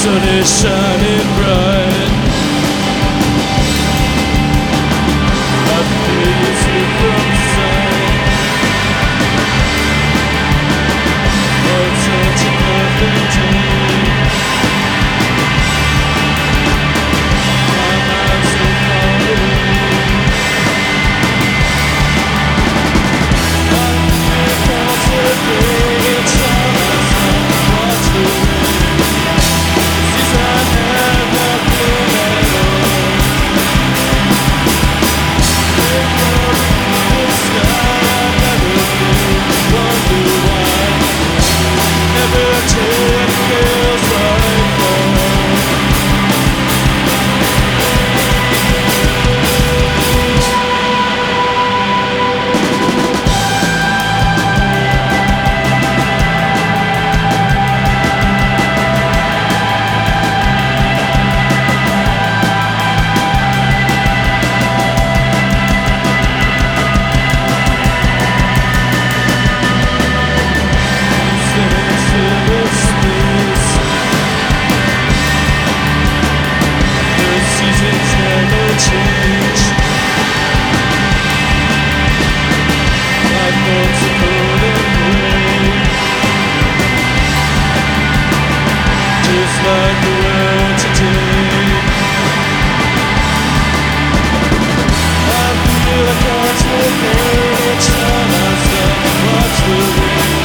sun is shining bright. I feel you from sight. Oh, such a perfect dream. My mind's so far away. I feel contemplating time myself. Watch the rain. Since I have nothing at all. There's nothing in the sky. I never did wonder why. Never take feels like fall. Just like the world today, I feel like I can't each time I stop and watch the rain.